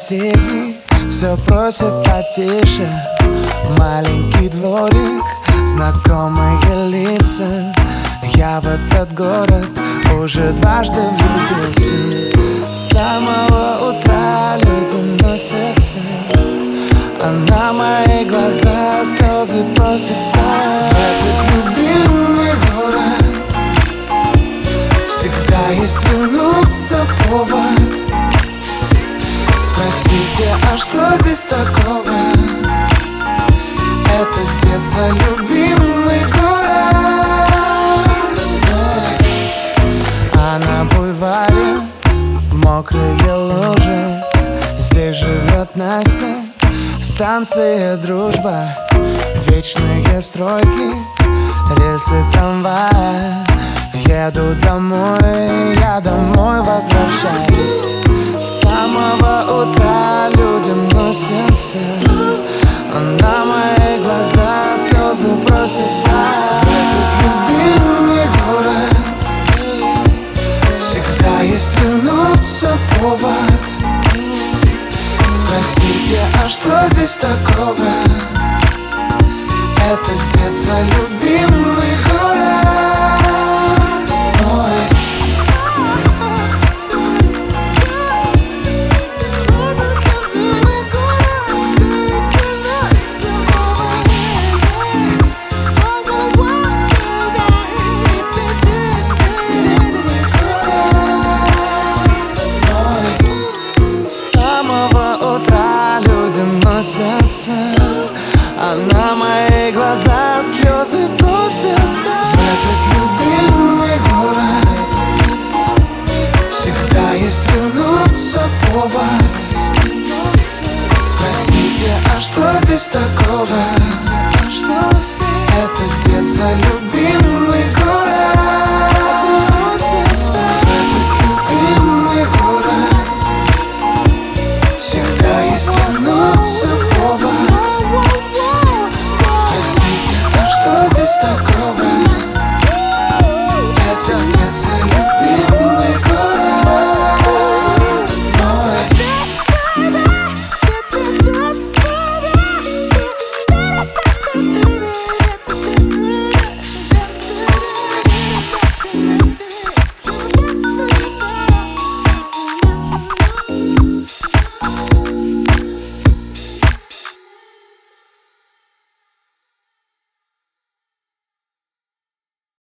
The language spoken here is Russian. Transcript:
соседи все просят потише. Маленький дворик, знакомые лица. Я в этот город уже дважды влюбился. С самого утра люди носятся, а на мои глаза слезы просятся. В этот любимый город всегда есть вернуться повод. Простите, а что здесь такого? Это с детства любимый город. А на бульваре мокрые лужи. Здесь живет Настя, станция Дружба. Вечные стройки, рельсы трамвая. Еду домой, я домой возвращаюсь. С самого утра люди носятся, а на мои глаза слезы просятся. В этот любимый город всегда есть вернуться повод. Простите, а что здесь так?